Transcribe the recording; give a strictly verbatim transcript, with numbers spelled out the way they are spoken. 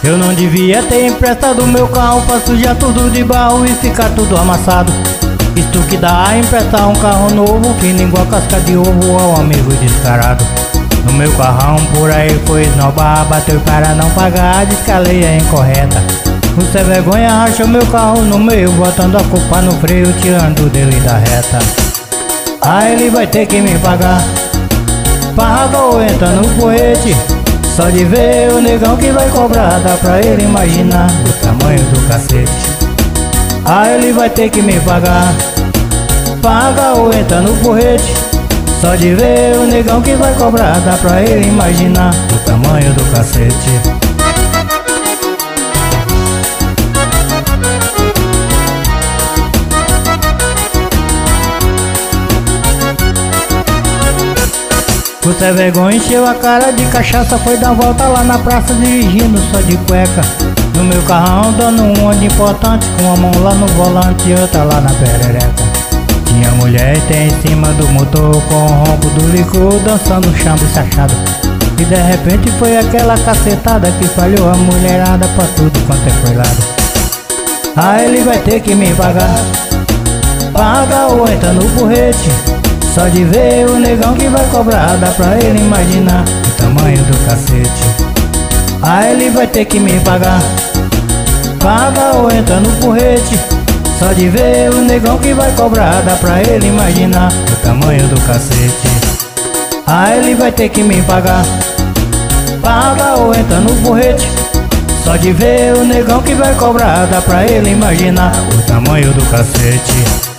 Eu não devia ter emprestado meu carro pra sujar tudo de barro e ficar tudo amassado. Isto que dá a emprestar um carro novo, fino igual casca de ovo ao amigo descarado. No meu carrão por aí foi esnobar, bateu para não pagar, descalei a incorreta. O sem vergonha rachou meu carro no meio, botando a culpa no freio, tirando dele da reta. Ah, ele vai ter que me pagar, paga ou entra no porrete. Só de ver o negão que vai cobrar, dá pra ele imaginar o tamanho do cacete. Ah, ele vai ter que me pagar, paga ou entra no porrete. Só de ver o negão que vai cobrar, dá pra ele imaginar o tamanho do cacete. O sem vergonha encheu a cara de cachaça, foi dar volta lá na praça dirigindo só de cueca. No meu carrão dando um ônibus importante, com uma mão lá no volante e outra lá na perereca. Tinha mulher e tem em cima do motor, com o ronco do licor, dançando o chão sachado. E de repente foi aquela cacetada que falhou a mulherada pra tudo quanto é foi lado. Ah, ele vai ter que me pagar, paga ou entra no porrete. Só de ver o negão que vai cobrar, dá pra ele imaginar o tamanho do cacete. Ah, ele vai ter que me pagar, paga ou entra no porrete. Só de ver o negão que vai cobrar, dá pra ele imaginar o tamanho do cacete. Ah, ele vai ter que me pagar, paga ou entra no porrete. Só de ver o negão que vai cobrar, dá pra ele imaginar o tamanho do cacete.